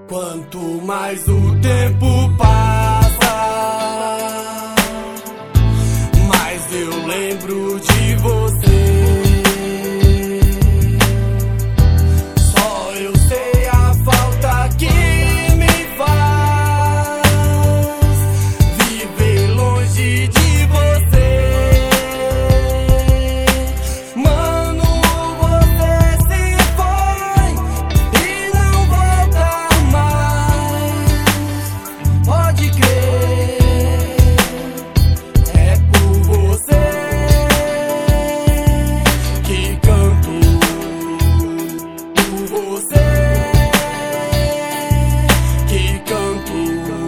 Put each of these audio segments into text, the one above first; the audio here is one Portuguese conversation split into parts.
Quanto mais o tempo passa, mais eu lembro de você. Só eu sei a falta que me faz viver longe de você. Mano, você se foi e não volta mais. Pode crer, é por você que canto, por você que canto.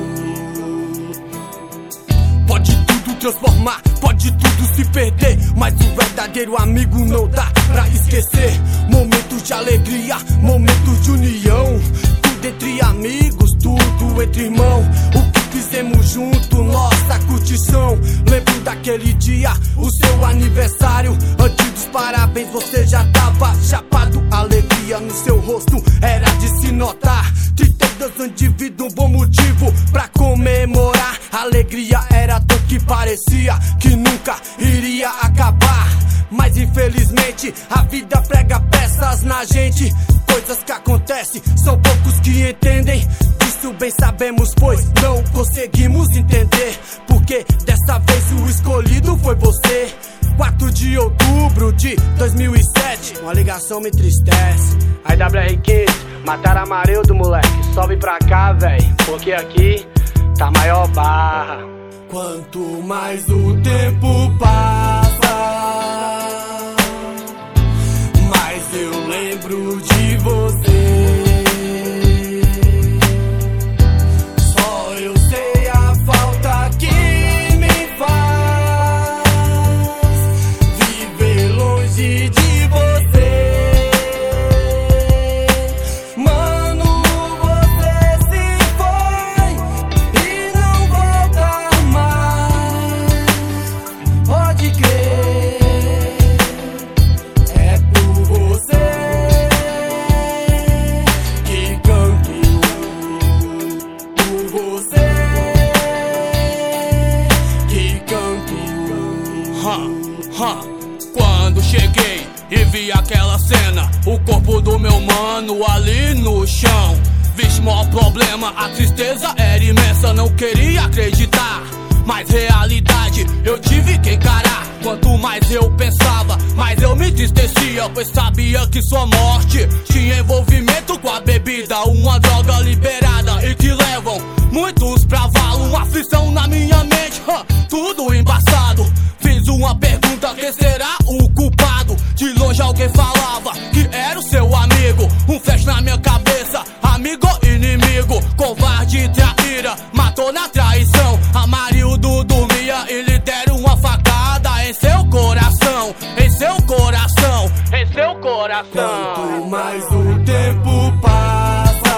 Pode tudo transformar, pode tudo se perder, mas o verdadeiro amigo não dá pra esquecer. Momentos de alegria, momentos de união, tudo entre amigos, tudo entre irmão. O que fizemos junto, nossa curtição. Lembro daquele dia, o seu aniversário. Antes dos parabéns você já tava chapado. Alegria no seu rosto era de se notar. 32 anos de vida, um bom motivo pra comemorar. A alegria era tanto que parecia que nunca iria acabar. Mas infelizmente a vida prega peças na gente. Coisas que acontecem, são poucos que entendem. Disso bem sabemos, pois não conseguimos entender. Porque dessa vez o escolhido foi você. 4 de outubro de 2007. Uma ligação me entristece. Aí WR15, mataram Amarildo, moleque. Sobe pra cá, véi, porque aqui tá maior barra. Quanto mais o tempo passa, mais eu lembro de você. Só eu sei a falta que me faz viver longe de você. Mano, você se foi e não volta mais. Pode crer, é por você que canto, por você que canto. Quando cheguei e vi aquela cena, o corpo do meu mano ali no chão. Vixe, maior problema, a tristeza era imensa. Não queria acreditar, mas realidade eu tive que encarar. Quanto mais eu pensava, mais eu me entristecia, pois sabia que sua morte tinha envolvimento com a bebida. Uma droga liberada e que levam muitos pra vala. Uma aflição na minha mente, tudo embaçado. Fiz uma pergunta, quem será o culpado? De longe alguém falava que era o seu amigo. Um flash na minha cabeça, amigo ou inimigo? Covarde e traíra, matou na traição. Amarildo dormia e lhe deram uma facada em seu coração, em seu coração, em seu coração. Quanto mais o tempo passa,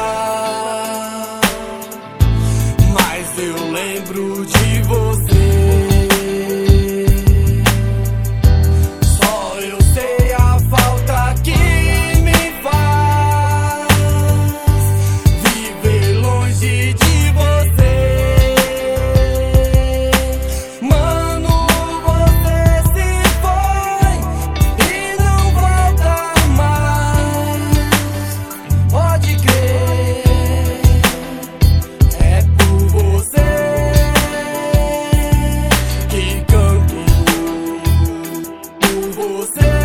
mais eu lembro de você. Só eu sei a falta que me faz viver longe de você. Mano, você se foi e não volta mais. Pode crer, é por você que canto, por você